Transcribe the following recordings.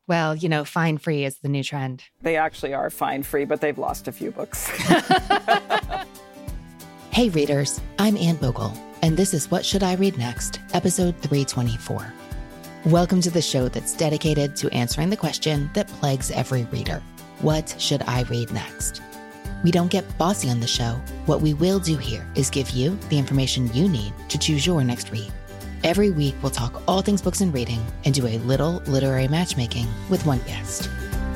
Well, fine free is the new trend. They actually are fine free, but they've lost a few books. Hey readers, I'm Anne Bogle, and this is What Should I Read Next, episode 324. Welcome to the show that's dedicated to answering the question that plagues every reader. What should I read next? We don't get bossy on the show. What we will do here is give you the information you need to choose your next read. Every week, we'll talk all things books and reading and do a little literary matchmaking with one guest.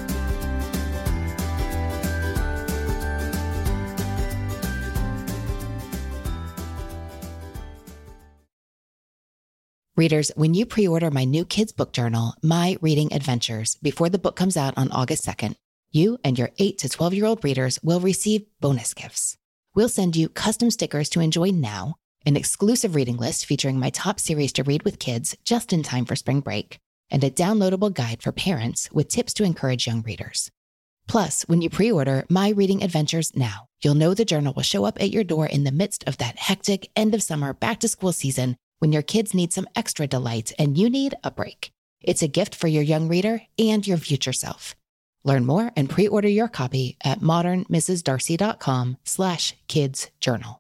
Readers, when you pre-order my new kids' book journal, My Reading Adventures, before the book comes out on August 2nd, you and your 8 to 12-year-old readers will receive bonus gifts. We'll send you custom stickers to enjoy now, an exclusive reading list featuring my top series to read with kids just in time for spring break, and a downloadable guide for parents with tips to encourage young readers. Plus, when you pre-order My Reading Adventures now, you'll know the journal will show up at your door in the midst of that hectic end-of-summer back-to-school season when your kids need some extra delight and you need a break. It's a gift for your young reader and your future self. Learn more and pre-order your copy at modernmrsdarcy.com/kidsjournal.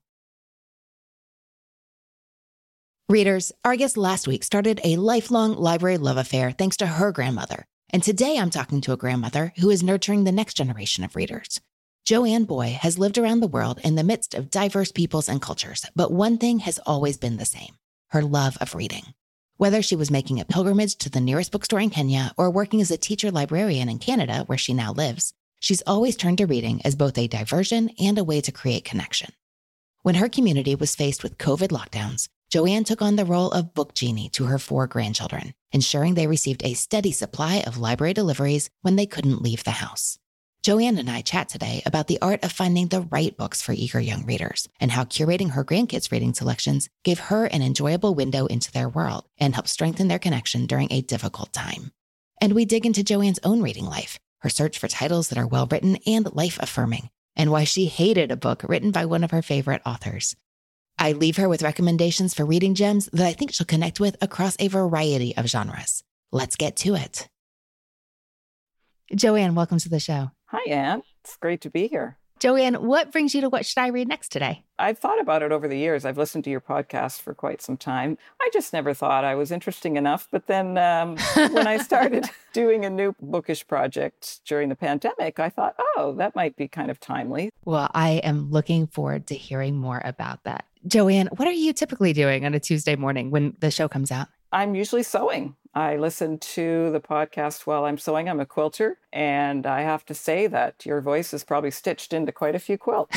Readers, our guest last week started a lifelong library love affair thanks to her grandmother. And today I'm talking to a grandmother who is nurturing the next generation of readers. Joanne Boy has lived around the world in the midst of diverse peoples and cultures, but one thing has always been the same: her love of reading. Whether she was making a pilgrimage to the nearest bookstore in Kenya or working as a teacher librarian in Canada, where she now lives, she's always turned to reading as both a diversion and a way to create connection. When her community was faced with COVID lockdowns, Joanne took on the role of book genie to her 4 grandchildren, ensuring they received a steady supply of library deliveries when they couldn't leave the house. Joanne and I chat today about the art of finding the right books for eager young readers and how curating her grandkids' reading selections gave her an enjoyable window into their world and helped strengthen their connection during a difficult time. And we dig into Joanne's own reading life, her search for titles that are well-written and life-affirming, and why she hated a book written by one of her favorite authors. I leave her with recommendations for reading gems that I think she'll connect with across a variety of genres. Let's get to it. Joanne, welcome to the show. Hi, Anne. It's great to be here. Joanne, what brings you to What Should I Read Next today? I've thought about it over the years. I've listened to your podcast for quite some time. I just never thought I was interesting enough. But then when I started doing a new bookish project during the pandemic, I thought, oh, that might be kind of timely. Well, I am looking forward to hearing more about that. Joanne, what are you typically doing on a Tuesday morning when the show comes out? I'm usually sewing. I listen to the podcast while I'm sewing. I'm a quilter, and I have to say that your voice is probably stitched into quite a few quilts.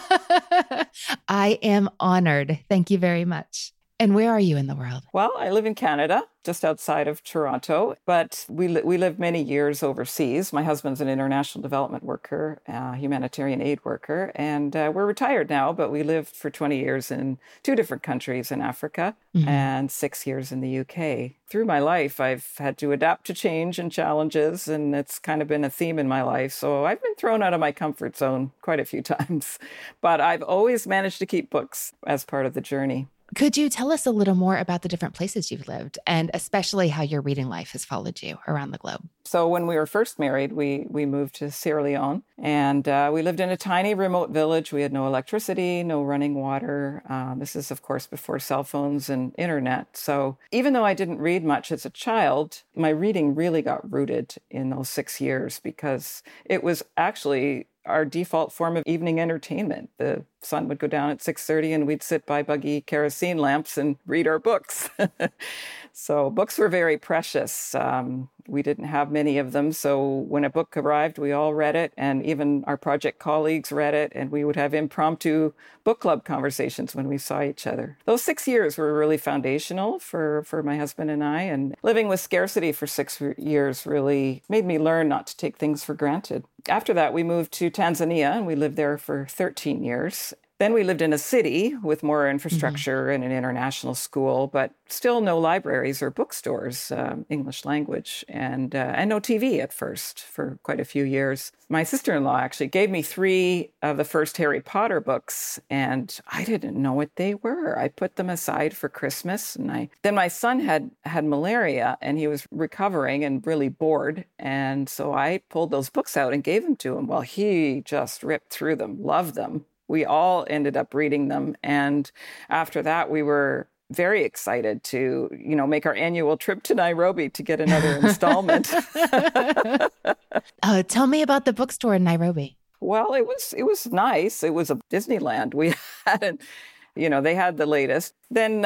I am honored. Thank you very much. And where are you in the world? Well, I live in Canada, just outside of Toronto, but we lived many years overseas. My husband's an international development worker, humanitarian aid worker, and we're retired now, but we lived for 20 years in 2 different countries in Africa and 6 years in the UK. Through my life, I've had to adapt to change and challenges, and it's kind of been a theme in my life. So I've been thrown out of my comfort zone quite a few times, but I've always managed to keep books as part of the journey. Could you tell us a little more about the different places you've lived and especially how your reading life has followed you around the globe? So when we were first married, we moved to Sierra Leone, and we lived in a tiny remote village. We had no electricity, no running water. This is, of course, before cell phones and internet. So even though I didn't read much as a child, my reading really got rooted in those 6 years because it was actually our default form of evening entertainment. The sun would go down at 6:30 and we'd sit by buggy kerosene lamps and read our books. So books were very precious. We didn't have many of them. So when a book arrived, we all read it, and even our project colleagues read it, and we would have impromptu book club conversations when we saw each other. Those 6 years were really foundational for my husband and I, and living with scarcity for 6 years really made me learn not to take things for granted. After that, we moved to Tanzania, and we lived there for 13 years. Then we lived in a city with more infrastructure and an international school, but still no libraries or bookstores, English language, and no TV at first for quite a few years. My sister-in-law actually gave me 3 of the first Harry Potter books, and I didn't know what they were. I put them aside for Christmas, and then my son had malaria, and he was recovering and really bored, and so I pulled those books out and gave them to him. Well, he just ripped through them, loved them. We all ended up reading them. And after that, we were very excited to, make our annual trip to Nairobi to get another installment. Tell me about the bookstore in Nairobi. Well, it was nice. It was a Disneyland. We hadn't, they had the latest. Then,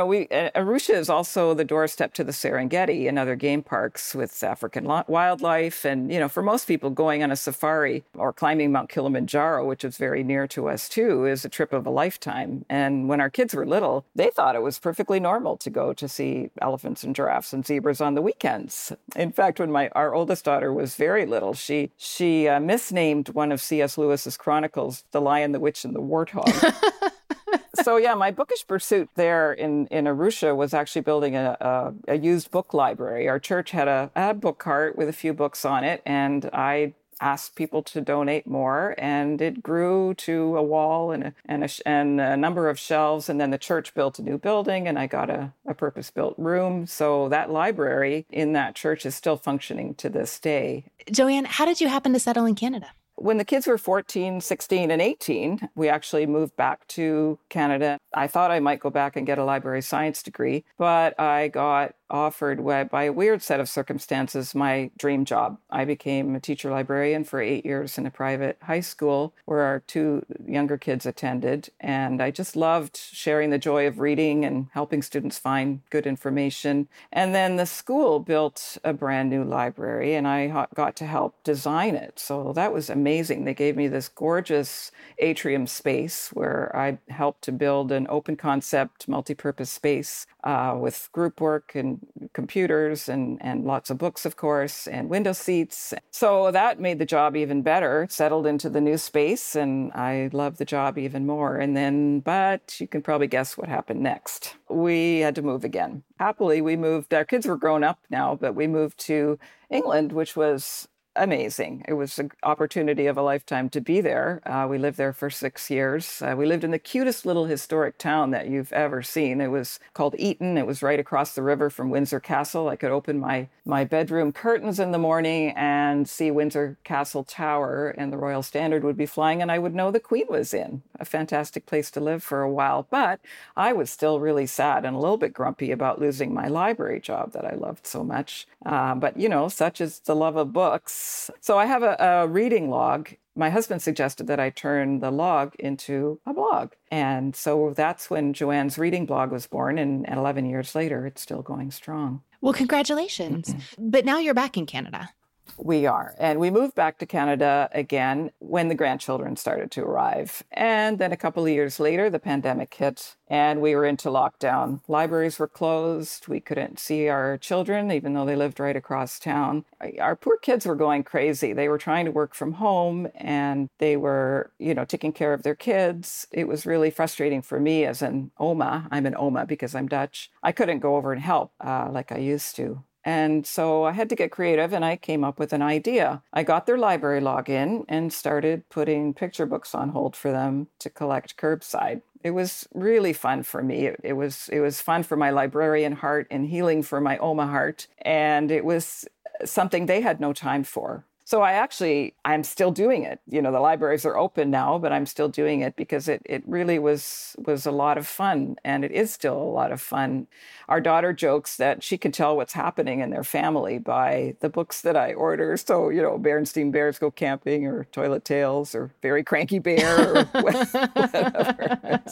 Arusha is also the doorstep to the Serengeti and other game parks with African wildlife. And, for most people, going on a safari or climbing Mount Kilimanjaro, which is very near to us too, is a trip of a lifetime. And when our kids were little, they thought it was perfectly normal to go to see elephants and giraffes and zebras on the weekends. In fact, when our oldest daughter was very little, she misnamed one of C.S. Lewis's chronicles, The Lion, the Witch, and the Warthog. So, yeah, my bookish pursuit there in Arusha was actually building a used book library. Our church had a book cart with a few books on it, and I asked people to donate more, and it grew to a wall and a number of shelves. And then the church built a new building, and I got a purpose-built room. So that library in that church is still functioning to this day. Joanne, how did you happen to settle in Canada? When the kids were 14, 16, and 18, we actually moved back to Canada. I thought I might go back and get a library science degree, but I got offered, by a weird set of circumstances, my dream job. I became a teacher librarian for 8 years in a private high school where our 2 younger kids attended. And I just loved sharing the joy of reading and helping students find good information. And then the school built a brand new library, and I got to help design it. So that was amazing. They gave me this gorgeous atrium space where I helped to build an open concept, multi-purpose space with group work and computers and lots of books, of course, and window seats. So that made the job even better, settled into the new space, and I loved the job even more. But you can probably guess what happened next. We had to move again. Happily, we moved. Our kids were grown up now, but we moved to England, which was amazing. It was an opportunity of a lifetime to be there. We lived there for 6 years. We lived in the cutest little historic town that you've ever seen. It was called Eton. It was right across the river from Windsor Castle. I could open my bedroom curtains in the morning and see Windsor Castle Tower, and the Royal Standard would be flying, and I would know the Queen was in. A fantastic place to live for a while. But I was still really sad and a little bit grumpy about losing my library job that I loved so much. But, such is the love of books. So I have a reading log. My husband suggested that I turn the log into a blog. And so that's when Joanne's Reading Blog was born. And 11 years later, it's still going strong. Well, congratulations. But now you're back in Canada. We are. And we moved back to Canada again when the grandchildren started to arrive. And then a couple of years later, the pandemic hit and we were into lockdown. Libraries were closed. We couldn't see our children, even though they lived right across town. Our poor kids were going crazy. They were trying to work from home and they were, taking care of their kids. It was really frustrating for me as an Oma. I'm an Oma because I'm Dutch. I couldn't go over and help like I used to. And so I had to get creative, and I came up with an idea. I got their library login and started putting picture books on hold for them to collect curbside. It was really fun for me. It was fun for my librarian heart and healing for my Oma heart. And it was something they had no time for. So I'm still doing it. The libraries are open now, but I'm still doing it because it really was a lot of fun, and it is still a lot of fun. Our daughter jokes that she can tell what's happening in their family by the books that I order. So, Berenstain Bears Go Camping or Toilet Tales or Very Cranky Bear or whatever.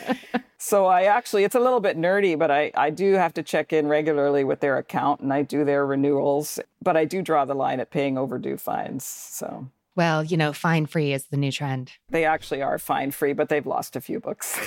So it's a little bit nerdy, but I do have to check in regularly with their account, and I do their renewals, but I do draw the line at paying overdue fines. So, well, fine-free is the new trend. They actually are fine-free, but they've lost a few books.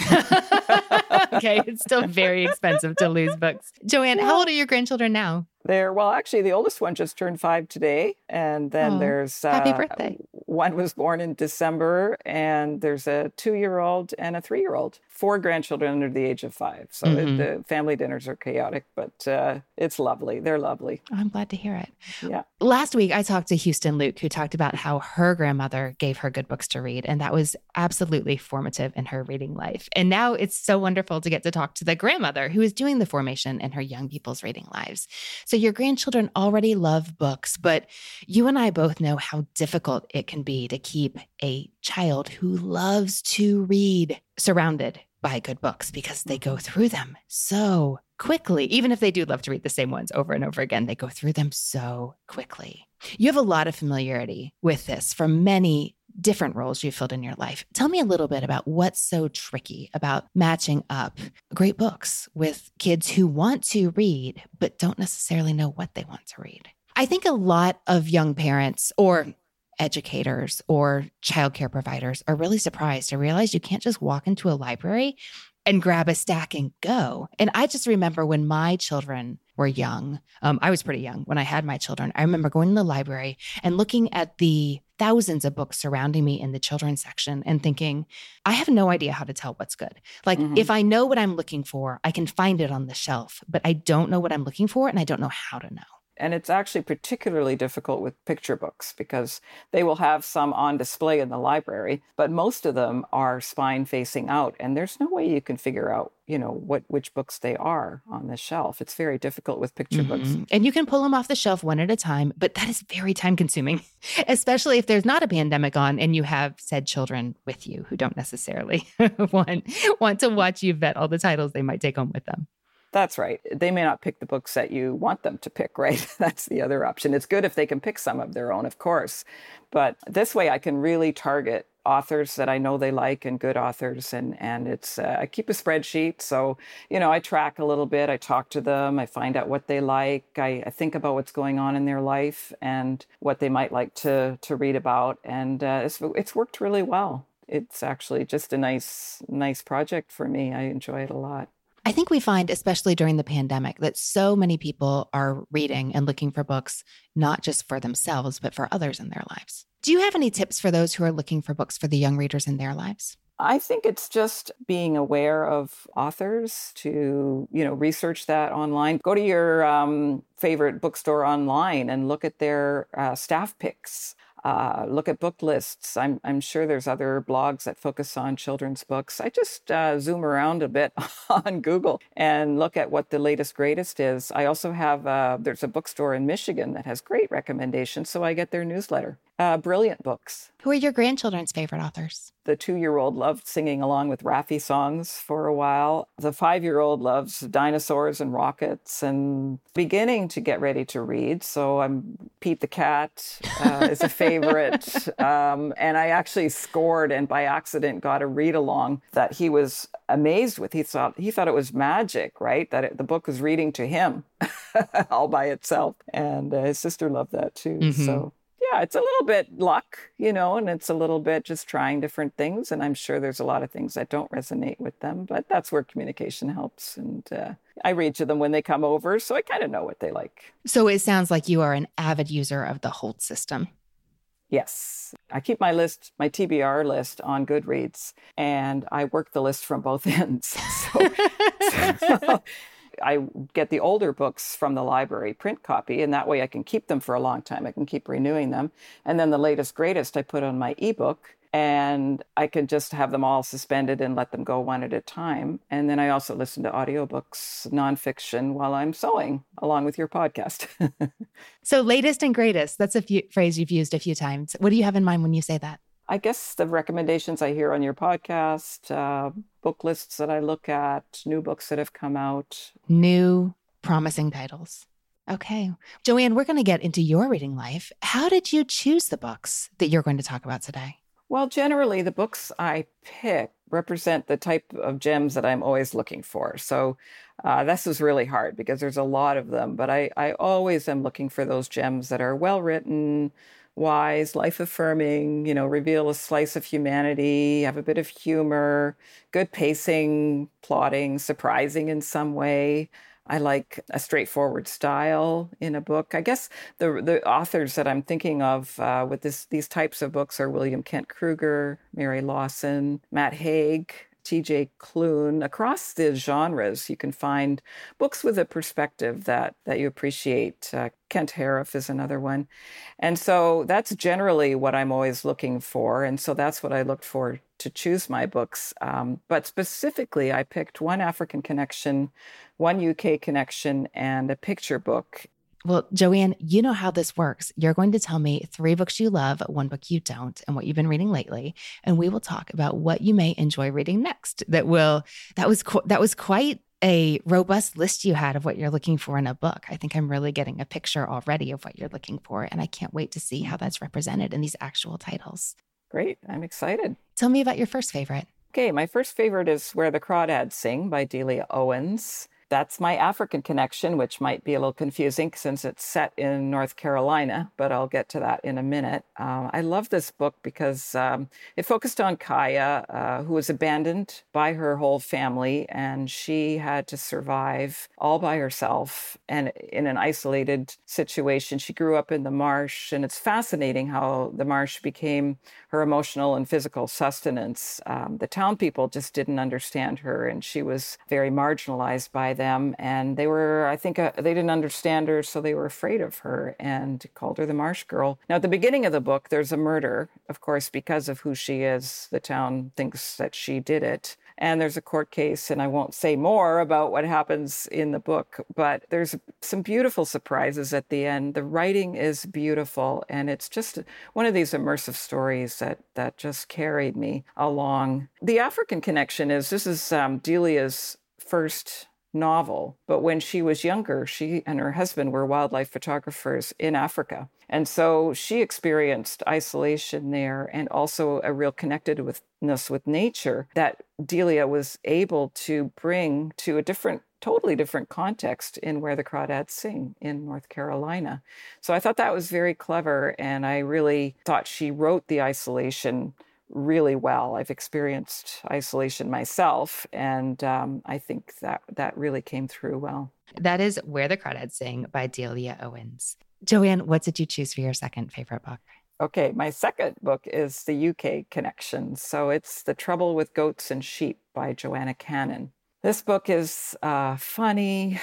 Okay, it's still very expensive to lose books. Joanne, how old are your grandchildren now? Actually, the oldest one just turned 5 today. And then there's... happy birthday. One was born in December, and there's a 2-year-old and a 3-year-old. 4 grandchildren under the age of 5. So the family dinners are chaotic, but it's lovely. They're lovely. I'm glad to hear it. Yeah. Last week, I talked to Houston Luke, who talked about how her grandmother gave her good books to read. And that was absolutely formative in her reading life. And now it's so wonderful to get to talk to the grandmother who is doing the formation in her young people's reading lives. So your grandchildren already love books, but you and I both know how difficult it can be to keep a child who loves to read surrounded by good books because they go through them so quickly. Even if they do love to read the same ones over and over again, they go through them so quickly. You have a lot of familiarity with this from many different roles you've filled in your life. Tell me a little bit about what's so tricky about matching up great books with kids who want to read, but don't necessarily know what they want to read. I think a lot of young parents or educators or childcare providers are really surprised to realize you can't just walk into a library and grab a stack and go. And I just remember when my children were young, I was pretty young when I had my children. I remember going to the library and looking at the thousands of books surrounding me in the children's section and thinking, I have no idea how to tell what's good. Like, if I know what I'm looking for, I can find it on the shelf, but I don't know what I'm looking for and I don't know how to know. And it's actually particularly difficult with picture books because they will have some on display in the library, but most of them are spine facing out. And there's no way you can figure out, which books they are on the shelf. It's very difficult with picture books. And you can pull them off the shelf one at a time, but that is very time consuming, especially if there's not a pandemic on and you have said children with you who don't necessarily want to watch you vet all the titles they might take home with them. That's right. They may not pick the books that you want them to pick, right? That's the other option. It's good if they can pick some of their own, of course. But this way I can really target authors that I know they like and good authors. And it's, I keep a spreadsheet. So, I track a little bit. I talk to them. I find out what they like. I think about what's going on in their life and what they might like to read about. And it's worked really well. It's actually just a nice project for me. I enjoy it a lot. I think we find, especially during the pandemic, that so many people are reading and looking for books, not just for themselves, but for others in their lives. Do you have any tips for those who are looking for books for the young readers in their lives? I think it's just being aware of authors to, research that online. Go to your favorite bookstore online and look at their staff picks. Look at book lists. I'm sure there's other blogs that focus on children's books. I just zoom around a bit on Google and look at what the latest greatest is. I also have, there's a bookstore in Michigan that has great recommendations, so I get their newsletter. Brilliant books. Who are your grandchildren's favorite authors? The 2-year-old loved singing along with Raffi songs for a while. The 5-year-old loves dinosaurs and rockets and beginning to get ready to read. So Pete the Cat is a favorite. And I actually scored and by accident got a read along that he was amazed with. He thought it was magic, right? That the book was reading to him all by itself. And his sister loved that too. So. Yeah, it's a little bit luck, and it's a little bit just trying different things. And I'm sure there's a lot of things that don't resonate with them, but that's where communication helps. And I read to them when they come over, so I kind of know what they like. So it sounds like you are an avid user of the Holt system. Yes. I keep my TBR list on Goodreads, and I work the list from both ends. So I get the older books from the library print copy, and that way I can keep them for a long time. I can keep renewing them. And then the latest greatest I put on my ebook, and I can just have them all suspended and let them go one at a time. And then I also listen to audiobooks, nonfiction, while I'm sewing, along with your podcast. So latest and greatest, that's a phrase you've used a few times. What do you have in mind when you say that? I guess the recommendations I hear on your podcast, book lists that I look at, new books that have come out. New promising titles. Okay. Joanne, we're going to get into your reading life. How did you choose the books that you're going to talk about today? Well, generally, the books I pick represent the type of gems that I'm always looking for. So this is really hard because there's a lot of them, but I always am looking for those gems that are well-written, wise, life-affirming, reveal a slice of humanity, have a bit of humor, good pacing, plotting, surprising in some way. I like a straightforward style in a book. I guess the authors that I'm thinking of with these types of books are William Kent Kruger, Mary Lawson, Matt Haig, T.J. Klune. Across the genres, you can find books with a perspective that you appreciate. Kent Harif is another one. And so that's generally what I'm always looking for. And so that's what I looked for to choose my books. But specifically, I picked one African connection, one UK connection, and a picture book. Well, Joanne, you know how this works. You're going to tell me 3 books you love, 1 book you don't, and what you've been reading lately, and we will talk about what you may enjoy reading next. That was quite a robust list you had of what you're looking for in a book. I think I'm really getting a picture already of what you're looking for, and I can't wait to see how that's represented in these actual titles. Great. I'm excited. Tell me about your first favorite. Okay, my first favorite is Where the Crawdads Sing by Delia Owens. That's my African connection, which might be a little confusing since it's set in North Carolina, but I'll get to that in a minute. I love this book because it focused on Kaya, who was abandoned by her whole family, and she had to survive all by herself and in an isolated situation. She grew up in the marsh, and it's fascinating how the marsh became her emotional and physical sustenance. The town people just didn't understand her, and she was very marginalized by them. And they were, I think, they didn't understand her, so they were afraid of her and called her the Marsh Girl. Now, at the beginning of the book, there's a murder, of course, because of who she is. The town thinks that she did it. And there's a court case, and I won't say more about what happens in the book, but there's some beautiful surprises at the end. The writing is beautiful, and it's just one of these immersive stories that just carried me along. The African connection is, this is Delia's first novel, but when she was younger, she and her husband were wildlife photographers in Africa. And so she experienced isolation there and also a real connectedness with nature that Delia was able to bring to a totally different context in Where the Crawdads Sing in North Carolina. So I thought that was very clever, and I really thought she wrote the isolation really well. I've experienced isolation myself, and I think that really came through well. That is Where the Crawdads Sing by Delia Owens. Joanne, what did you choose for your second favorite book? Okay, my second book is the UK connection. So it's The Trouble with Goats and Sheep by Joanna Cannon. This book is funny,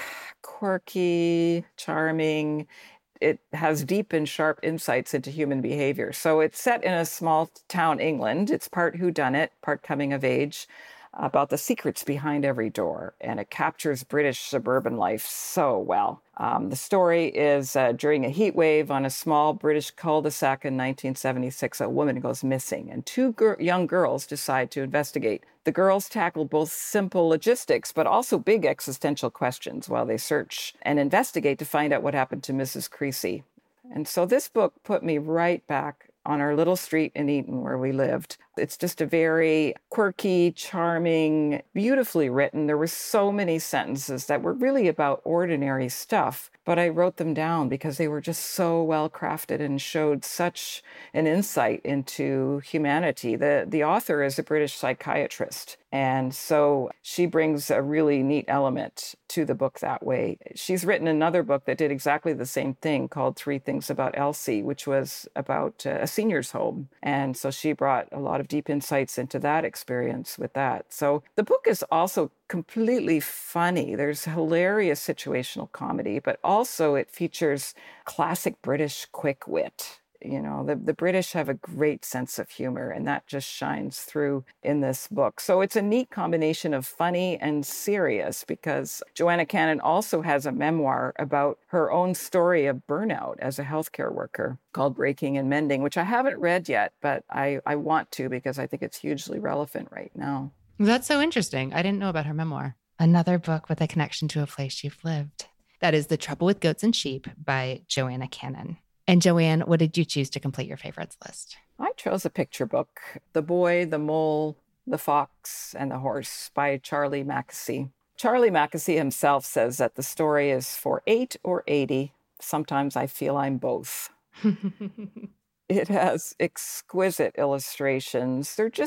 quirky, charming. It has deep and sharp insights into human behavior. So it's set in a small town, England. It's part whodunit, part coming of age, about the secrets behind every door. And it captures British suburban life so well. The story is during a heat wave on a small British cul-de-sac in 1976, a woman goes missing, and 2 young girls decide to investigate. The girls tackle both simple logistics, but also big existential questions while they search and investigate to find out what happened to Mrs. Creasy. And so this book put me right back on our little street in Eton where we lived. It's just a very quirky, charming, beautifully written. There were so many sentences that were really about ordinary stuff, but I wrote them down because they were just so well crafted and showed such an insight into humanity. The author is a British psychiatrist, and so she brings a really neat element to the book that way. She's written another book that did exactly the same thing called 3 Things About Elsie, which was about a senior's home. And so she brought a lot of deep insights into that experience with that. So the book is also completely funny. There's hilarious situational comedy, but also it features classic British quick wit. You know, the British have a great sense of humor, and that just shines through in this book. So it's a neat combination of funny and serious, because Joanna Cannon also has a memoir about her own story of burnout as a healthcare worker called Breaking and Mending, which I haven't read yet, but I want to because I think it's hugely relevant right now. That's so interesting. I didn't know about her memoir. Another book with a connection to a place you've lived. That is The Trouble with Goats and Sheep by Joanna Cannon. And Joanne, what did you choose to complete your favorites list? I chose a picture book, The Boy, the Mole, the Fox, and the Horse by Charlie Mackesy. Charlie Mackesy himself says that the story is for 8 or 80. Sometimes I feel I'm both. It has exquisite illustrations. They're just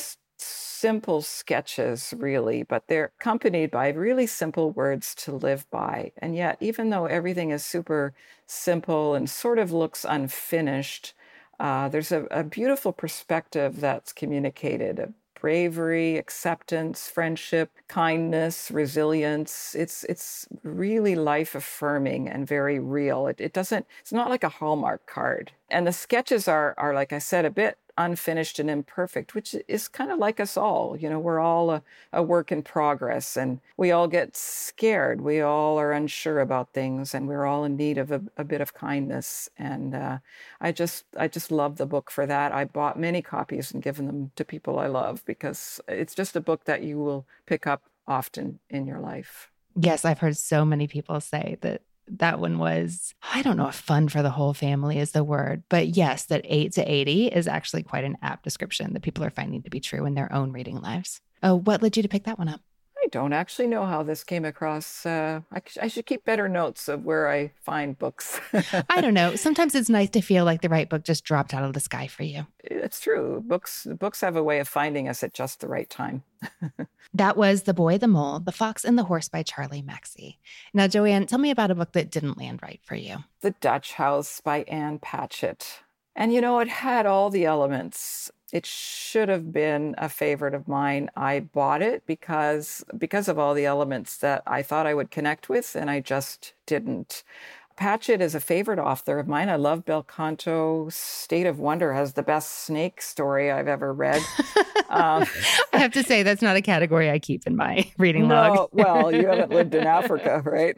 simple sketches, really, but they're accompanied by really simple words to live by. And yet, even though everything is super simple and sort of looks unfinished, there's a beautiful perspective that's communicated, of bravery, acceptance, friendship, kindness, resilience. It's really life affirming and very real. It's not like a Hallmark card. And the sketches are, like I said, a bit unfinished and imperfect, which is kind of like us all. We're all a work in progress, and we all get scared. We all are unsure about things, and we're all in need of a bit of kindness. And I just love the book for that. I bought many copies and given them to people I love, because it's just a book that you will pick up often in your life. Yes, I've heard so many people say that one was, I don't know if fun for the whole family is the word, but yes, that 8 to 80 is actually quite an apt description that people are finding to be true in their own reading lives. What led you to pick that one up? I don't actually know how this came across. I should keep better notes of where I find books. I don't know. Sometimes it's nice to feel like the right book just dropped out of the sky for you. It's true. Books have a way of finding us at just the right time. That was The Boy, the Mole, The Fox and the Horse by Charlie Mackesy. Now, Joanne, tell me about a book that didn't land right for you. The Dutch House by Ann Patchett. And it had all the elements. It should have been a favorite of mine. I bought it because of all the elements that I thought I would connect with, and I just didn't. Patchett is a favorite author of mine. I love Bel Canto. State of Wonder has the best snake story I've ever read. I have to say, that's not a category I keep in my reading log. Well, you haven't lived in Africa, right?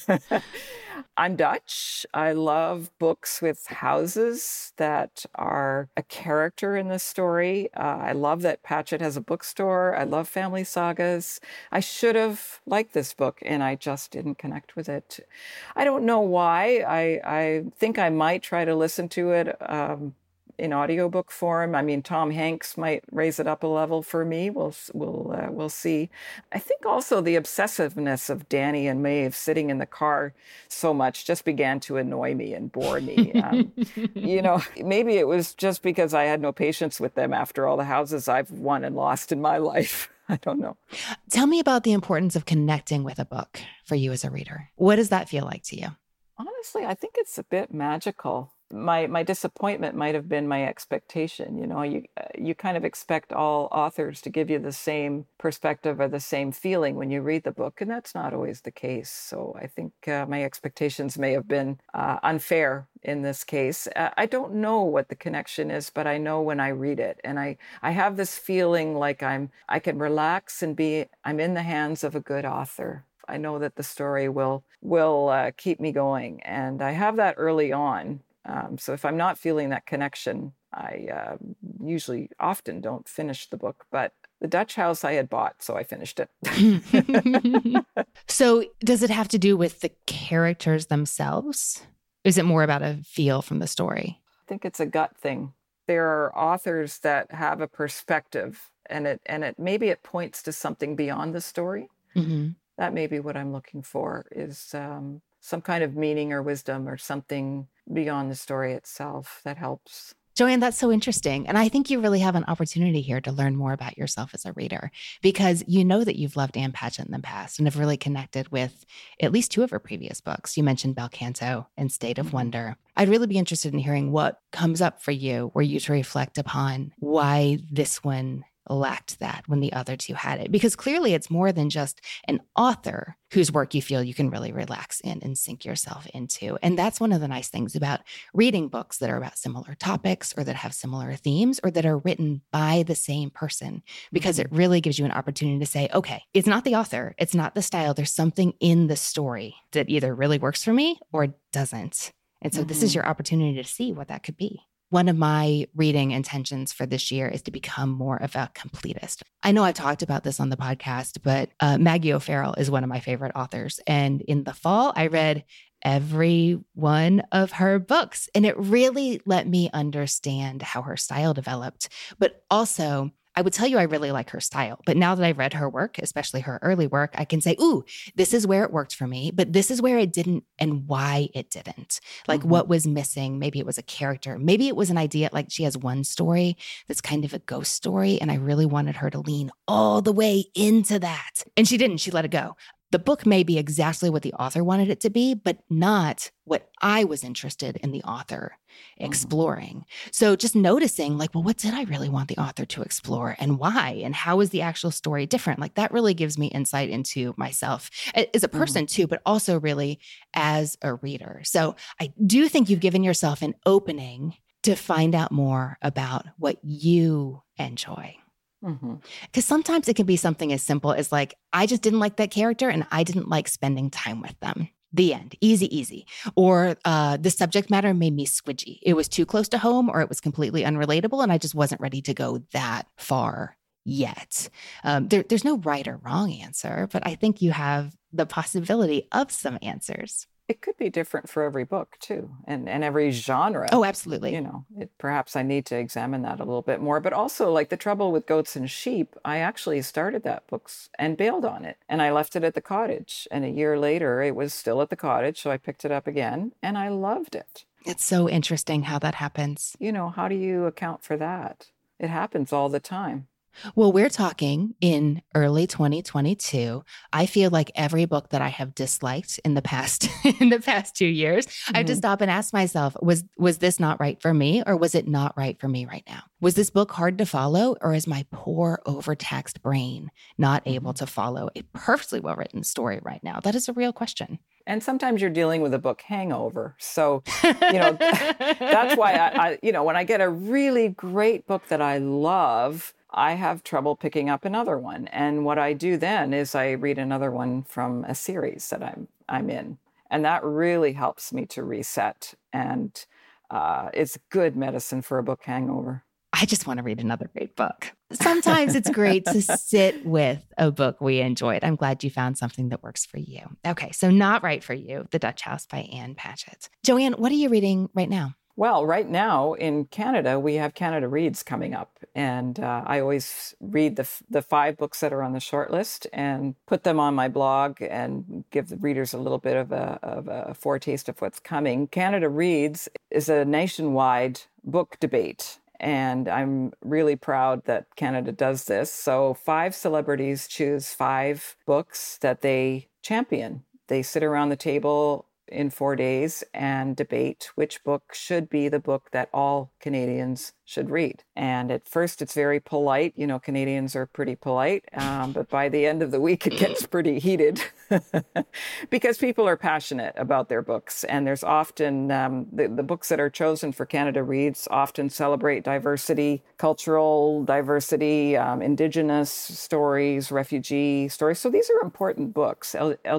I'm Dutch. I love books with houses that are a character in the story. I love that Patchett has a bookstore. I love family sagas. I should have liked this book, and I just didn't connect with it. I don't know why. I think I might try to listen to it in audiobook form. I mean, Tom Hanks might raise it up a level for me. We'll see. I think also the obsessiveness of Danny and Maeve sitting in the car so much just began to annoy me and bore me. Maybe it was just because I had no patience with them after all the houses I've won and lost in my life. I don't know. Tell me about the importance of connecting with a book for you as a reader. What does that feel like to you? Honestly, I think it's a bit magical. My disappointment might have been my expectation. You kind of expect all authors to give you the same perspective or the same feeling when you read the book, and that's not always the case. So I think my expectations may have been unfair in this case. I don't know what the connection is, but I know when I read it, and I have this feeling like I can relax and I'm in the hands of a good author. I know that the story will keep me going, and I have that early on. So if I'm not feeling that connection, I usually often don't finish the book. But The Dutch House I had bought, so I finished it. So does it have to do with the characters themselves? Is it more about a feel from the story? I think it's a gut thing. There are authors that have a perspective, and maybe it points to something beyond the story. Mm-hmm. That may be what I'm looking for, is some kind of meaning or wisdom or something beyond the story itself that helps. Joanne, that's so interesting. And I think you really have an opportunity here to learn more about yourself as a reader, because you know that you've loved Ann Patchett in the past and have really connected with at least 2 of her previous books. You mentioned Bel Canto and State of Wonder. I'd really be interested in hearing what comes up for you were you to reflect upon why this one lacked that when the other 2 had it. Because clearly it's more than just an author whose work you feel you can really relax in and sink yourself into. And that's one of the nice things about reading books that are about similar topics or that have similar themes or that are written by the same person, because it really gives you an opportunity to say, okay, it's not the author, it's not the style. There's something in the story that either really works for me or doesn't. And so this is your opportunity to see what that could be. One of my reading intentions for this year is to become more of a completist. I know I've talked about this on the podcast, but Maggie O'Farrell is one of my favorite authors. And in the fall, I read every one of her books, and it really let me understand how her style developed, but also I would tell you I really like her style. But now that I've read her work, especially her early work, I can say, ooh, this is where it worked for me, but this is where it didn't and why it didn't. Like what was missing. Maybe it was a character. Maybe it was an idea. Like she has one story that's kind of a ghost story. And I really wanted her to lean all the way into that. And she didn't. She let it go. The book may be exactly what the author wanted it to be, but not what I was interested in the author exploring. So just noticing like, well, what did I really want the author to explore and why? And how is the actual story different? Like that really gives me insight into myself as a person too, but also really as a reader. So I do think you've given yourself an opening to find out more about what you enjoy. Because sometimes it can be something as simple as like, I just didn't like that character and I didn't like spending time with them. The end. Easy, easy. Or the subject matter made me squidgy. It was too close to home or it was completely unrelatable and I just wasn't ready to go that far yet. There's no right or wrong answer, but I think you have the possibility of some answers. It could be different for every book too, and every genre. Oh, absolutely. You know, perhaps I need to examine that a little bit more. But also, like The Trouble with Goats and Sheep, I actually started that book and bailed on it. And I left it at the cottage. And a year later, it was still at the cottage. So I picked it up again and I loved it. It's so interesting how that happens. You know, how do you account for that? It happens all the time. Well, we're talking in early 2022. I feel like every book that I have disliked in the past 2 years, I have to stop and ask myself, was this not right for me or was it not right for me right now? Was this book hard to follow or is my poor overtaxed brain not able to follow a perfectly well-written story right now? That is a real question. And sometimes you're dealing with a book hangover. So, you know, that's why I, you know, when I get a really great book that I love, I have trouble picking up another one. And what I do then is I read another one from a series that I'm in. And that really helps me to reset. And it's good medicine for a book hangover. I just want to read another great book. Sometimes it's great to sit with a book we enjoyed. I'm glad you found something that works for you. Okay, so Not Right for You, The Dutch House by Ann Patchett. Joanne, what are you reading right now? Well, right now in Canada, we have Canada Reads coming up. And I always read the 5 books that are on the short list and put them on my blog and give the readers a little bit of a foretaste of what's coming. Canada Reads is a nationwide book debate. And I'm really proud that Canada does this. So 5 celebrities choose 5 books that they champion. They sit around the table in 4 days and debate which book should be the book that all Canadians should read. And at first it's very polite. You know, Canadians are pretty polite. But by the end of the week, it gets pretty heated because people are passionate about their books. And there's often the books that are chosen for Canada Reads often celebrate diversity, cultural diversity, Indigenous stories, refugee stories. So these are important books,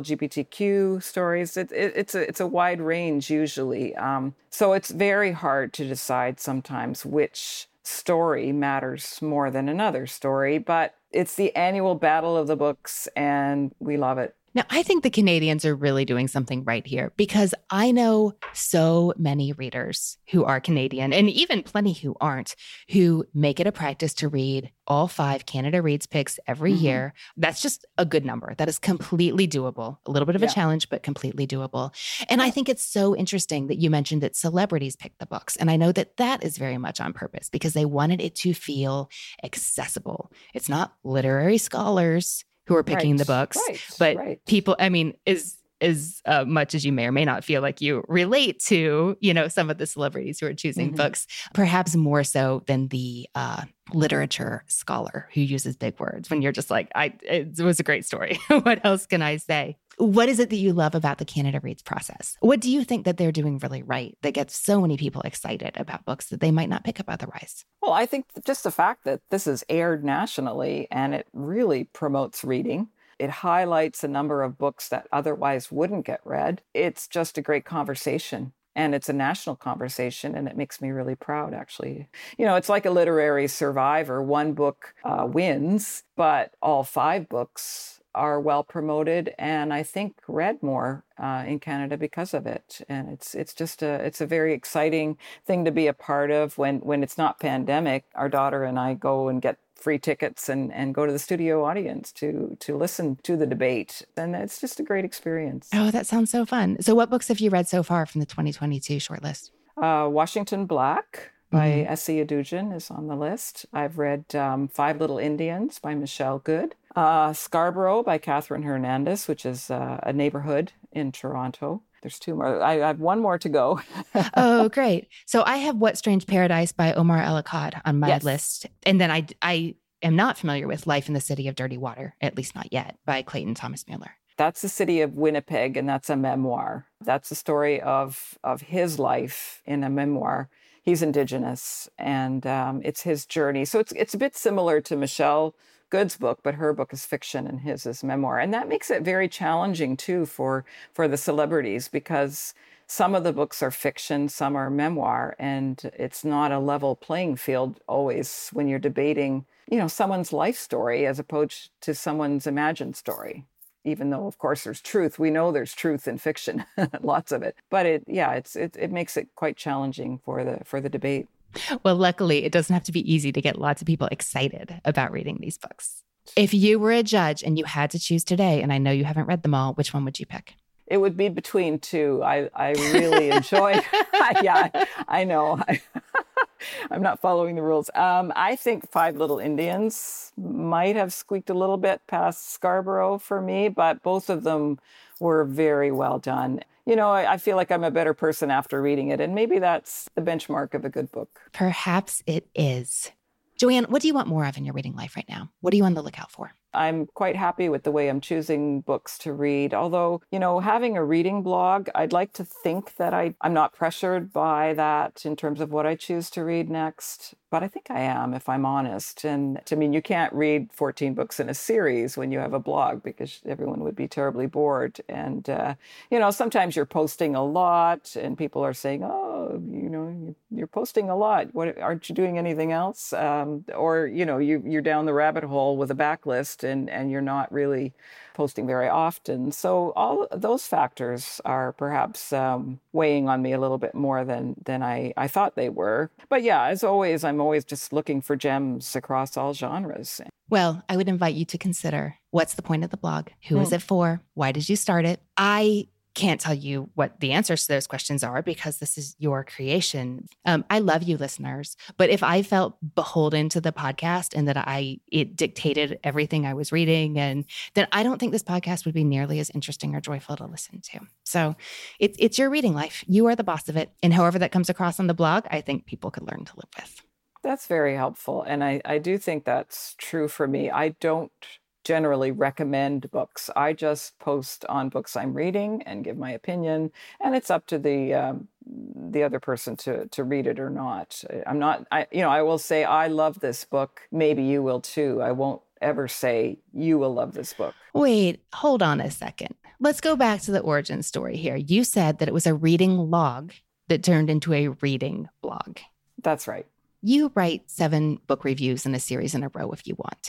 LGBTQ stories. It's a wide range usually. So it's very hard to decide sometimes which story matters more than another story, but it's the annual battle of the books and we love it. Now, I think the Canadians are really doing something right here because I know so many readers who are Canadian and even plenty who aren't, who make it a practice to read all 5 Canada Reads picks every year. That's just a good number. That is completely doable. A little bit of a challenge, but completely doable. And I think it's so interesting that you mentioned that celebrities pick the books. And I know that that is very much on purpose because they wanted it to feel accessible. It's not literary scholars who are picking the books, but people, I mean, as much as you may or may not feel like you relate to, you know, some of the celebrities who are choosing books, perhaps more so than the literature scholar who uses big words when you're just like, it was a great story. What else can I say? What is it that you love about the Canada Reads process? What do you think that they're doing really right that gets so many people excited about books that they might not pick up otherwise? Well, I think just the fact that this is aired nationally and it really promotes reading. It highlights a number of books that otherwise wouldn't get read. It's just a great conversation. And it's a national conversation, and it makes me really proud, actually. You know, it's like a literary survivor. One book wins, but all 5 books are well promoted and I think read more in Canada because of it. And it's a very exciting thing to be a part of when it's not pandemic. Our daughter and I go and get free tickets and go to the studio audience to listen to the debate. And it's just a great experience. Oh, that sounds so fun. So what books have you read so far from the 2022 shortlist? Washington Black by S.E. Adujan is on the list. I've read Five Little Indians by Michelle Good. Scarborough by Catherine Hernandez, which is a neighborhood in Toronto. There's two more. I have one more to go. Oh, great. So I have What Strange Paradise by Omar El-Akkad on my list. And then I am not familiar with Life in the City of Dirty Water, at least not yet, by Clayton Thomas Mueller. That's the city of Winnipeg, and that's a memoir. That's the story of his life in a memoir. He's Indigenous, and it's his journey. So it's a bit similar to Michelle Good's book, but her book is fiction and his is memoir. And that makes it very challenging, too, for the celebrities, because some of the books are fiction, some are memoir, and it's not a level playing field always when you're debating, someone's life story as opposed to someone's imagined story. Even though, of course, there's truth. We know there's truth in fiction, lots of it. But it makes it quite challenging for the debate. Well, luckily, it doesn't have to be easy to get lots of people excited about reading these books. If you were a judge and you had to choose today, and I know you haven't read them all, which one would you pick? It would be between two. I really enjoy. Yeah, I know. I'm not following the rules. I think Five Little Indians might have squeaked a little bit past Scarborough for me, but both of them were very well done. I feel like I'm a better person after reading it, and maybe that's the benchmark of a good book. Perhaps it is. Joanne, what do you want more of in your reading life right now? What are you on the lookout for? I'm quite happy with the way I'm choosing books to read. Although, having a reading blog, I'd like to think that I'm not pressured by that in terms of what I choose to read next. But I think I am, if I'm honest. And you can't read 14 books in a series when you have a blog because everyone would be terribly bored. And, sometimes you're posting a lot and people are saying, oh, you're posting a lot. What, aren't you doing anything else? Or, you're down the rabbit hole with a backlist and you're not really posting very often. So all those factors are perhaps weighing on me a little bit more than I thought they were. But yeah, as always, I'm always just looking for gems across all genres. Well, I would invite you to consider, what's the point of the blog? Who is it for? Why did you start it? I can't tell you what the answers to those questions are because this is your creation. I love you, listeners. But if I felt beholden to the podcast and that it dictated everything I was reading, and then I don't think this podcast would be nearly as interesting or joyful to listen to. So it's your reading life. You are the boss of it. And however that comes across on the blog, I think people could learn to live with. That's very helpful. And I do think that's true for me. I don't generally recommend books. I just post on books I'm reading and give my opinion, and it's up to the other person to read it or not. I will say I love this book. Maybe you will too. I won't ever say you will love this book. Wait, hold on a second. Let's go back to the origin story here. You said that it was a reading log that turned into a reading blog. That's right. You write 7 book reviews in a series in a row if you want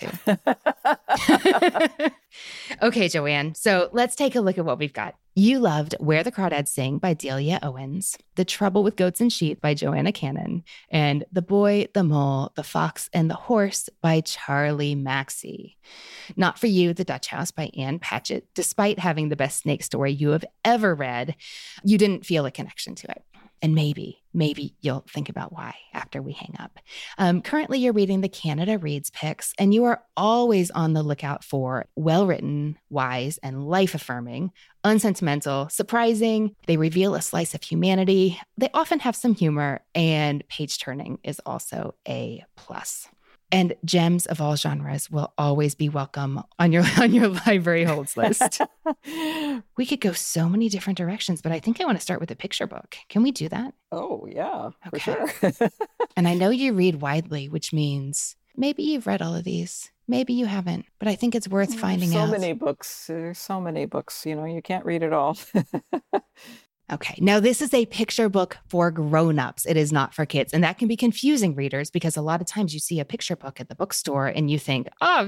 to. Okay, Joanne. So let's take a look at what we've got. You loved Where the Crawdads Sing by Delia Owens, The Trouble with Goats and Sheep by Joanna Cannon, and The Boy, the Mole, the Fox, and the Horse by Charlie Mackesy. Not for You, The Dutch House by Anne Patchett. Despite having the best snake story you have ever read, you didn't feel a connection to it. And maybe you'll think about why after we hang up. Currently, you're reading the Canada Reads picks, and you are always on the lookout for well-written, wise, and life-affirming, unsentimental, surprising. They reveal a slice of humanity. They often have some humor, and page-turning is also a plus. And gems of all genres will always be welcome on your library holds list. We could go so many different directions, but I think I want to start with a picture book. Can we do that? Oh, yeah, okay. For sure. And I know you read widely, which means maybe you've read all of these. Maybe you haven't, but I think it's worth finding out. So many books. There's so many books. You can't read it all. Okay. Now, this is a picture book for grown-ups. It is not for kids. And that can be confusing, readers, because a lot of times you see a picture book at the bookstore and you think, oh,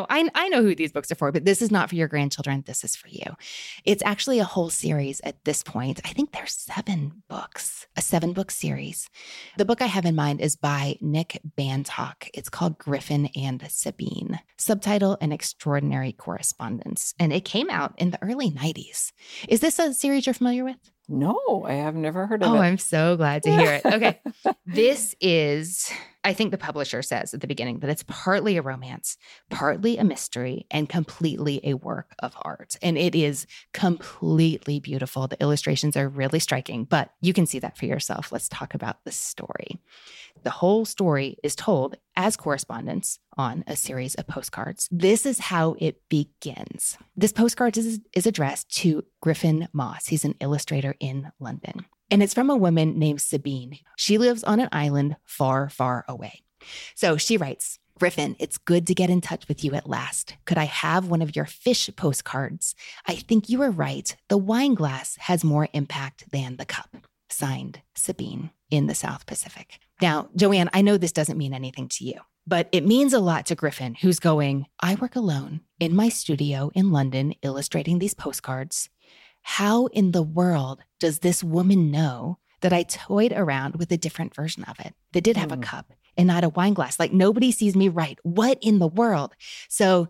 I know who these books are for, but this is not for your grandchildren. This is for you. It's actually a whole series at this point. I think there's 7 books, a 7-book series. The book I have in mind is by Nick Bantock. It's called Griffin and Sabine. Subtitle, An Extraordinary Correspondence. And it came out in the early 90s. Is this a series you're familiar with? No, I have never heard of it. Oh, I'm so glad to hear it. Okay. This is, I think the publisher says at the beginning that it's partly a romance, partly a mystery, and completely a work of art. And it is completely beautiful. The illustrations are really striking, but you can see that for yourself. Let's talk about the story. The whole story is told as correspondence on a series of postcards. This is how it begins. This postcard is addressed to Griffin Moss. He's an illustrator in London. And it's from a woman named Sabine. She lives on an island far, far away. So she writes, Griffin, it's good to get in touch with you at last. Could I have one of your fish postcards? I think you were right. The wine glass has more impact than the cup. Signed, Sabine, in the South Pacific. Now, Joanne, I know this doesn't mean anything to you, but it means a lot to Griffin, who's going, I work alone in my studio in London illustrating these postcards. How in the world does this woman know that I toyed around with a different version of it that did have a cup and not a wine glass? Like, nobody sees me right. What in the world? So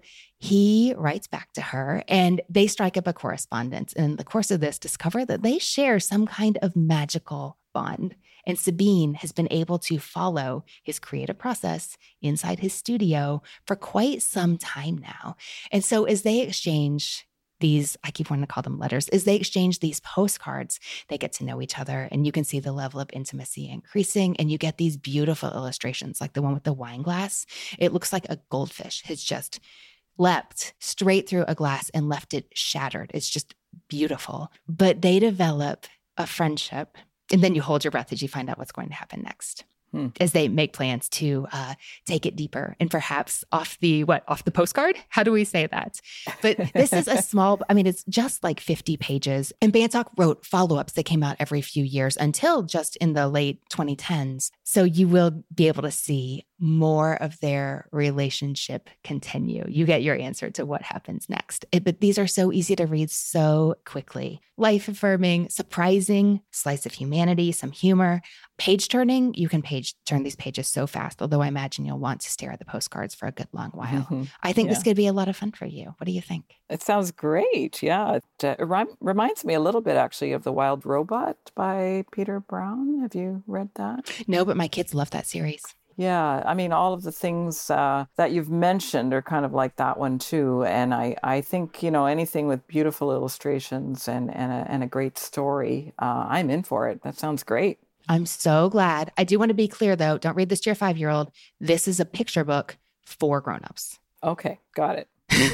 he writes back to her and they strike up a correspondence. And in the course of this, discover that they share some kind of magical bond. And Sabine has been able to follow his creative process inside his studio for quite some time now. And so as they exchange these, I keep wanting to call them letters, as they exchange these postcards, they get to know each other and you can see the level of intimacy increasing and you get these beautiful illustrations like the one with the wine glass. It looks like a goldfish has just leapt straight through a glass and left it shattered. It's just beautiful. But they develop a friendship. And then you hold your breath as you find out what's going to happen next. As they make plans to take it deeper and perhaps off the postcard? How do we say that? But this is a small, it's just like 50 pages. And Bantock wrote follow-ups that came out every few years until just in the late 2010s. So you will be able to see more of their relationship continue. You get your answer to what happens next. But these are so easy to read so quickly. Life-affirming, surprising, slice of humanity, some humor. Page turning, you can turn these pages so fast, although I imagine you'll want to stare at the postcards for a good long while. Mm-hmm. I think this could be a lot of fun for you. What do you think? It sounds great. Yeah. It reminds me a little bit, actually, of The Wild Robot by Peter Brown. Have you read that? No, but my kids love that series. Yeah, all of the things that you've mentioned are kind of like that one too. And I think, anything with beautiful illustrations and a great story, I'm in for it. That sounds great. I'm so glad. I do want to be clear, though. Don't read this to your 5-year-old. This is a picture book for grownups. Okay, got it.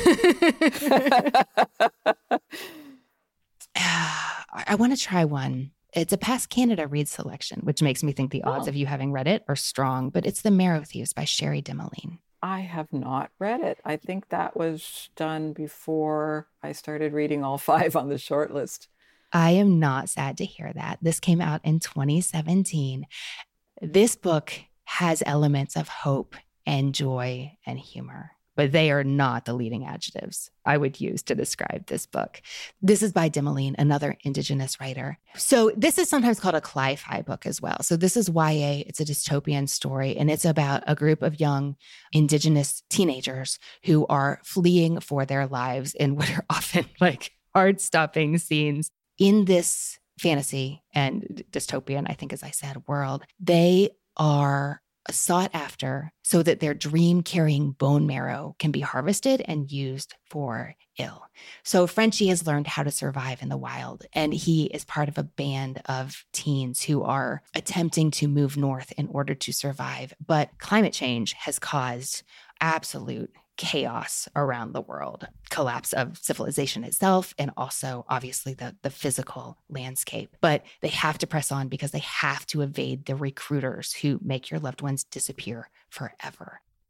I want to try one. It's a Past Canada read selection, which makes me think the odds of you having read it are strong, but it's The Marrow Thieves by Sherry Demoline. I have not read it. I think that was done before I started reading all 5 on the short list. I am not sad to hear that. This came out in 2017. This book has elements of hope and joy and humor, but they are not the leading adjectives I would use to describe this book. This is by Demoline, another Indigenous writer. So this is sometimes called a cli-fi book as well. So this is YA. It's a dystopian story, and it's about a group of young Indigenous teenagers who are fleeing for their lives in what are often like heart-stopping scenes. In this fantasy and dystopian, I think, as I said, world, they are sought after so that their dream-carrying bone marrow can be harvested and used for ill. So Frenchie has learned how to survive in the wild, and he is part of a band of teens who are attempting to move north in order to survive. But climate change has caused absolute chaos around the world, collapse of civilization itself, and also obviously the physical landscape. But they have to press on because they have to evade the recruiters who make your loved ones disappear forever.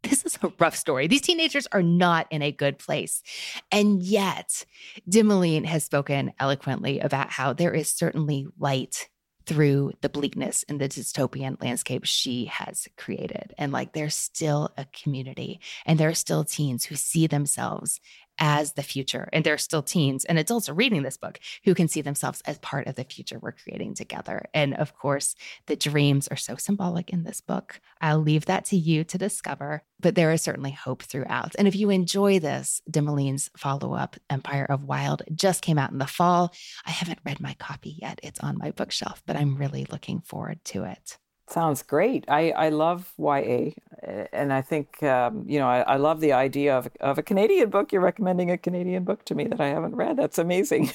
This is a rough story. These teenagers are not in a good place. And yet, Dimelene has spoken eloquently about how there is certainly light through the bleakness in the dystopian landscape she has created. And like, there's still a community, and there are still teens who see themselves as the future. And there are still teens and adults are reading this book who can see themselves as part of the future we're creating together. And of course, the dreams are so symbolic in this book. I'll leave that to you to discover, but there is certainly hope throughout. And if you enjoy this, Dimelene's follow-up, Empire of Wild, just came out in the fall. I haven't read my copy yet. It's on my bookshelf, but I'm really looking forward to it. Sounds great. I love YA, and I think, I love the idea of a Canadian book. You're recommending a Canadian book to me that I haven't read. That's amazing.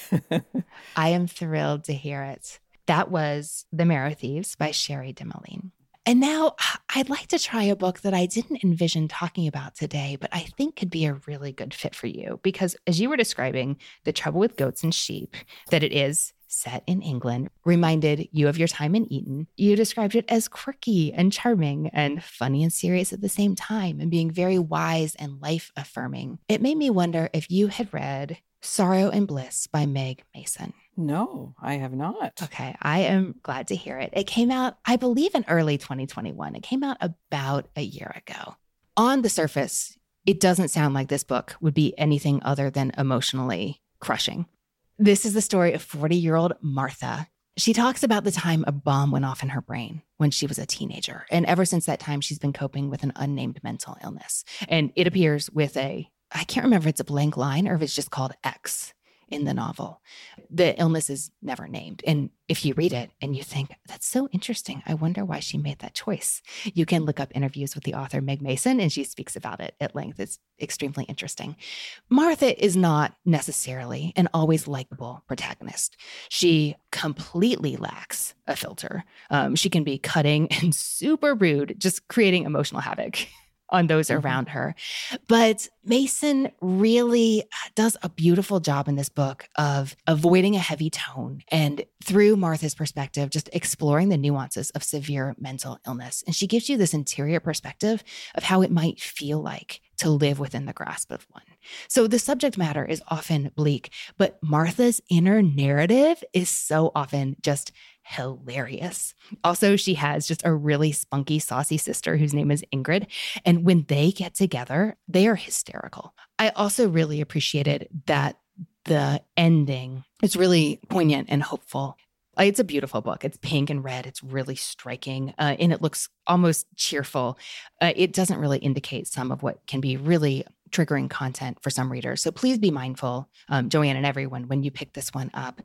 I am thrilled to hear it. That was The Marrow Thieves by Sherry Dimelene. And now I'd like to try a book that I didn't envision talking about today, but I think could be a really good fit for you. Because as you were describing The Trouble with Goats and Sheep, that it is set in England, reminded you of your time in Eton. You described it as quirky and charming and funny and serious at the same time, and being very wise and life-affirming. It made me wonder if you had read Sorrow and Bliss by Meg Mason. No, I have not. Okay, I am glad to hear it. It came out, I believe, in early 2021. It came out about a year ago. On the surface, it doesn't sound like this book would be anything other than emotionally crushing. This is the story of 40-year-old Martha. She talks about the time a bomb went off in her brain when she was a teenager. And ever since that time, she's been coping with an unnamed mental illness. And it appears with I can't remember if it's a blank line or if it's just called X in the novel. The illness is never named. And if you read it and you think, that's so interesting, I wonder why she made that choice, you can look up interviews with the author Meg Mason, and she speaks about it at length. It's extremely interesting. Martha is not necessarily an always likable protagonist. She completely lacks a filter. She can be cutting and super rude, just creating emotional havoc on those around her. But Mason really does a beautiful job in this book of avoiding a heavy tone and, through Martha's perspective, just exploring the nuances of severe mental illness. And she gives you this interior perspective of how it might feel like to live within the grasp of one. So the subject matter is often bleak, but Martha's inner narrative is so often just hilarious. Also, she has just a really spunky, saucy sister whose name is Ingrid. And when they get together, they are hysterical. I also really appreciated that the ending is really poignant and hopeful. It's a beautiful book. It's pink and red. It's really striking, and it looks almost cheerful. It doesn't really indicate some of what can be really triggering content for some readers. So please be mindful, Joanne and everyone, when you pick this one up.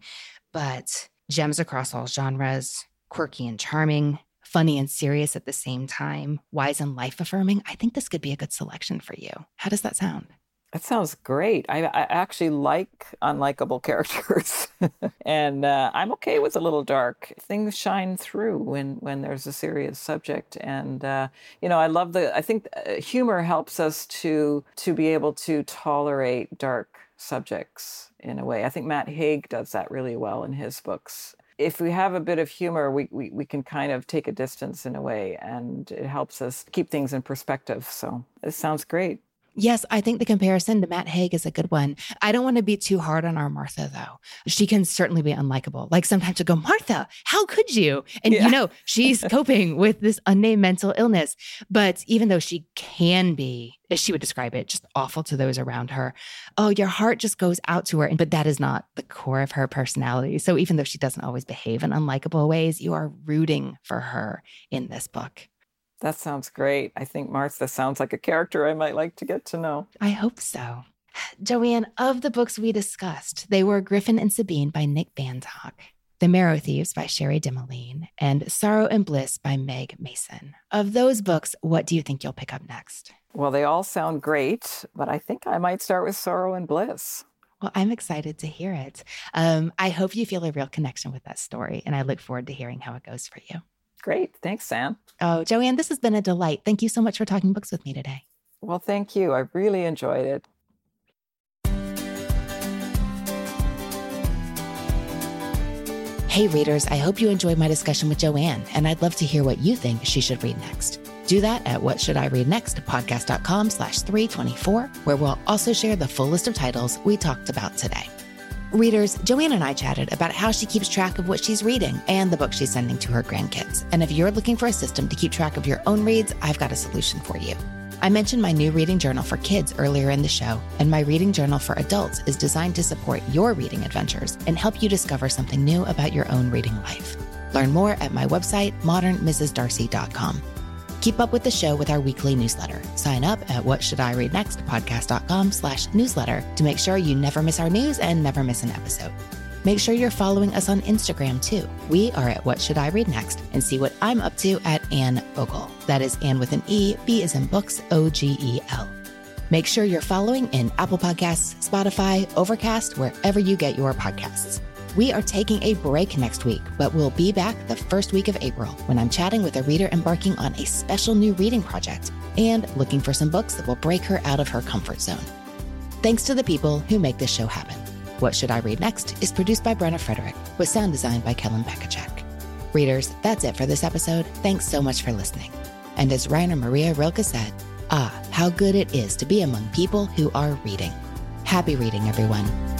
But gems across all genres, quirky and charming, funny and serious at the same time, wise and life-affirming. I think this could be a good selection for you. How does that sound? That sounds great. I actually like unlikable characters, and I'm okay with a little dark. Things shine through when there's a serious subject, and I love I think humor helps us to be able to tolerate dark subjects in a way. I think Matt Haig does that really well in his books. If we have a bit of humor, we can kind of take a distance in a way, and it helps us keep things in perspective. So it sounds great. Yes, I think the comparison to Matt Haig is a good one. I don't want to be too hard on our Martha, though. She can certainly be unlikable. Like sometimes you go, Martha, how could you? And she's coping with this unnamed mental illness. But even though she can be, as she would describe it, just awful to those around her, your heart just goes out to her. But that is not the core of her personality. So even though she doesn't always behave in unlikable ways, you are rooting for her in this book. That sounds great. I think Martha sounds like a character I might like to get to know. I hope so. Joanne, of the books we discussed, they were Griffin and Sabine by Nick Bantock, The Marrow Thieves by Sherry Dimelene, and Sorrow and Bliss by Meg Mason. Of those books, what do you think you'll pick up next? Well, they all sound great, but I think I might start with Sorrow and Bliss. Well, I'm excited to hear it. I hope you feel a real connection with that story, and I look forward to hearing how it goes for you. Great. Thanks, Sam. Oh, Joanne, this has been a delight. Thank you so much for talking books with me today. Well, thank you. I really enjoyed it. Hey, readers, I hope you enjoyed my discussion with Joanne, and I'd love to hear what you think she should read next. Do that at whatshouldireadnextpodcast.com/324, where we'll also share the full list of titles we talked about today. Readers, Joanne and I chatted about how she keeps track of what she's reading and the books she's sending to her grandkids. And if you're looking for a system to keep track of your own reads, I've got a solution for you. I mentioned my new reading journal for kids earlier in the show, and my reading journal for adults is designed to support your reading adventures and help you discover something new about your own reading life. Learn more at my website, modernmrsdarcy.com. Keep up with the show with our weekly newsletter. Sign up at whatshouldireadnextpodcast.com/newsletter to make sure you never miss our news and never miss an episode. Make sure you're following us on Instagram too. We are at What Should I Read Next, and see what I'm up to at Anne Ogle. That is Anne with an E, B as in books, OGEL. Make sure you're following in Apple Podcasts, Spotify, Overcast, wherever you get your podcasts. We are taking a break next week, but we'll be back the first week of April when I'm chatting with a reader embarking on a special new reading project and looking for some books that will break her out of her comfort zone. Thanks to the people who make this show happen. What Should I Read Next is produced by Brenna Frederick with sound design by Kellen Pekacek. Readers, that's it for this episode. Thanks so much for listening. And as Rainer Maria Rilke said, how good it is to be among people who are reading. Happy reading, everyone.